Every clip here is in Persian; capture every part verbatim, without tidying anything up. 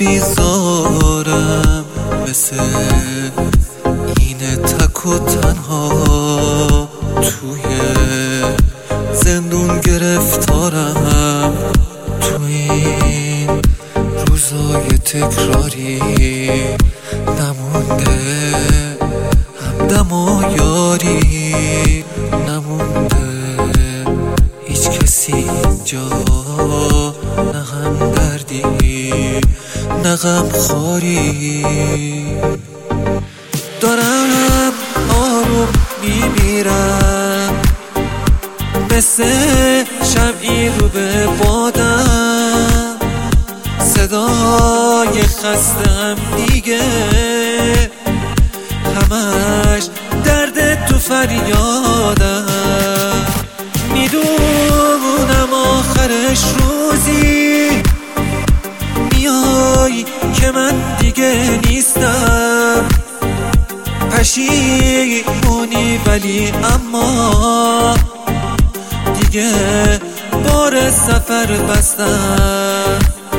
بیزارم، مثل اینه تک و تنها توی زندون گرفتارم. تو این روزای تکراری نمونده همدم و یاری، نمونده هیچ کسی اینجا، نه هم دردی نه غم خواری. دارم آروم میمیرم، مثل شمعی رو به بادم، صدای خستم دیگه همش درد تو فریادم. میدونم آخرش روزی میای که من دیگه نیستم، پشیمونی ولی اما دیگه بار سفر بستم.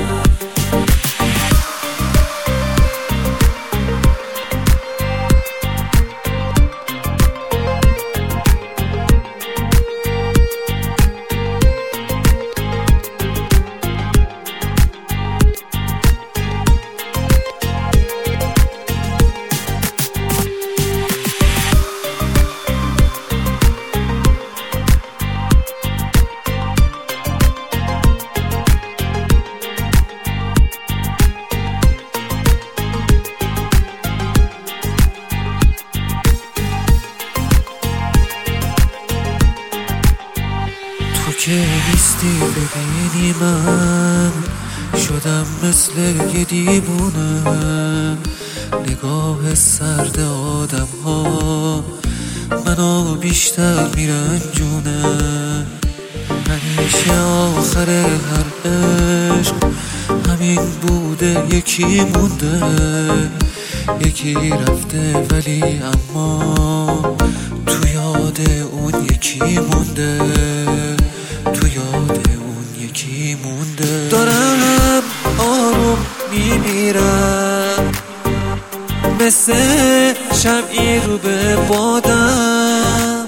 که نیستی ببینی من شدم مثل یه دیوونه، نگاه سرد آدم ها منو بیشتر میرنجونه. همیشه آخر هر عشق همین بوده، یکی مونده یکی رفته ولی اما تو یاد اون یکی مونده، تو یاد اون یکی مونده. دارم آروم میمیرم، مثل شمعی رو به بادم،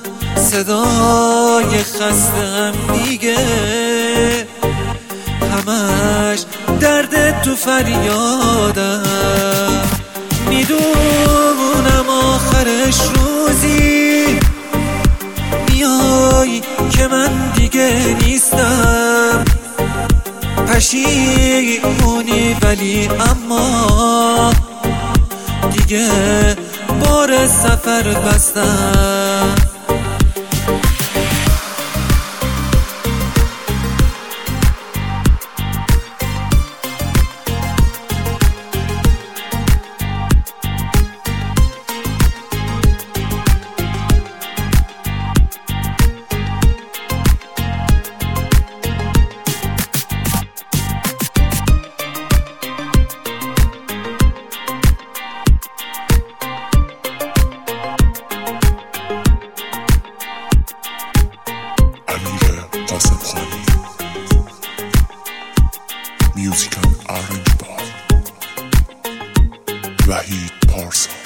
صدای خستم دیگه همش درد تو فریادم. میدونم آخرش روزی میای که من دیگه نیستم، پشیمونی ولی اما دیگه بار سفر بستم. Music and Orange Bar. Wahid Parsa.